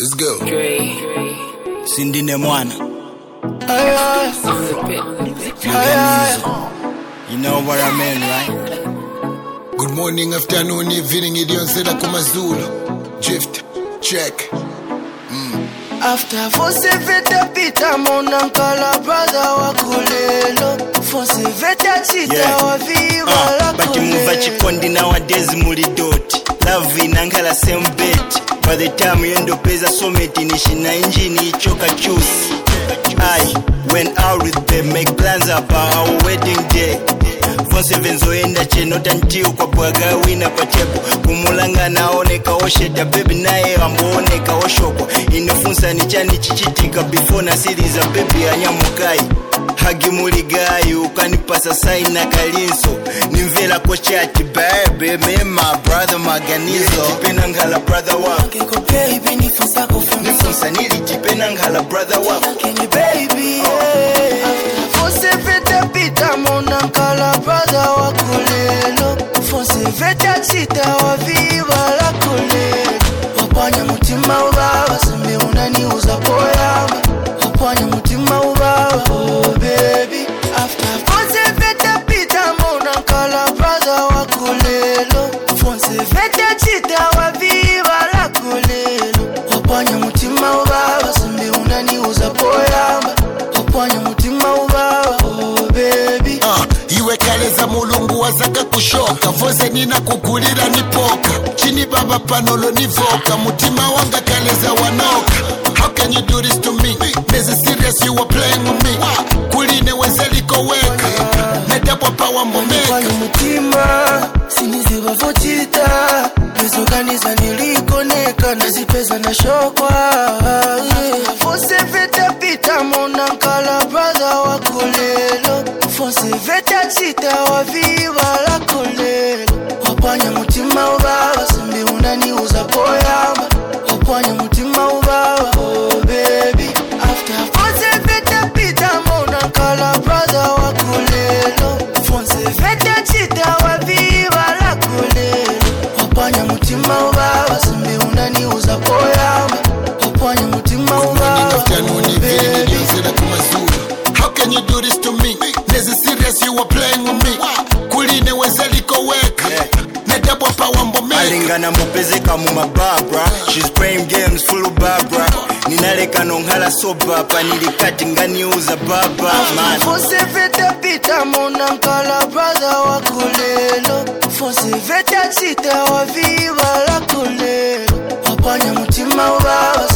Let's go. Sindine mwana. You know what I mean, right? Good morning, afternoon, evening, idiyonsela kumazulu. Drift, check. After force veta pita mona nkala brother wa kulelo. Force veta chita wa viva la But you move at chikondi nowadays muli doti. Love inankala same bet. By the time you end up as a summit inishina engine choka choose. I went out with them, make plans about our wedding day. Fonse venzoenda chenota ntiu kwa bwaga wina patepo. Kumulanga naoneka osheta baby nae ambooneka oshoko. Inofunsa ni chani chichitika before na series a baby anyamukai. Hagi muligai ukanipasa sign na kalinso. Nimvela kwa chati baby me my brother maganizo. Tipena ngala brother wako. Kiko baby nifunsa kufunsa. Nifunsa tipena ngala brother wako. Kini baby Fonse veta pita mona nkala brother wa kulelo. Fonse veta chita wa viva la kulelo. Wapanya mutima ubaba sambi unaniuza poyama. Wapanya mutima ubaba oh baby. After Fonse veta pita mona nkala brother wa kulelo. Fonse veta chita wa viva la kulelo. Wapanya mutima ubaba sambi unaniuza poyama. Wapanya mutima ubaba oh baby. Iwe kaleza mulungu wazaka kushoka. Voze nina kukulira nipoka. Chini baba panolo nivoka. Mutima wanga kaleza wanoka. How can you do this to me? Neze serious you are playing with me. Kuline wezeliko weka. Nedabwa pawa mbomeka. Wapanya mutima siniziva vochita. Mezoganiza nilikoneka. Nazipeza na shokwa Fonse veta pita mona nkala brother wa kulelo. Fonse veta chita wa viva la kulelo. Wapanya mutima ubaba sambi unaniuza poyama. Wapanya mutima ubaba oh baby. After Fonse veta pita mona nkala brother wa kulelo. Fonse veta chita wa viva la kulelo. Wapanya mutima ubaba sambi unaniuza poyama. Wapanya mutima ubaba Afternoon, evening, idiyonsela kumazulu. How can you do this to me? Neze serious you are playing with me. Kuline wezeliko weka. Nedabwa pawa mbomeka. Alingana mupezeka mu mababra. She's playing games full of babra. Ninaleka nonghala soba pa nilikati nganiuza baba man. Fonse veta pita mona nkala brother wa kulelo. Fonse veta chita wa viva la kulelo. Wapanya mutima ubaba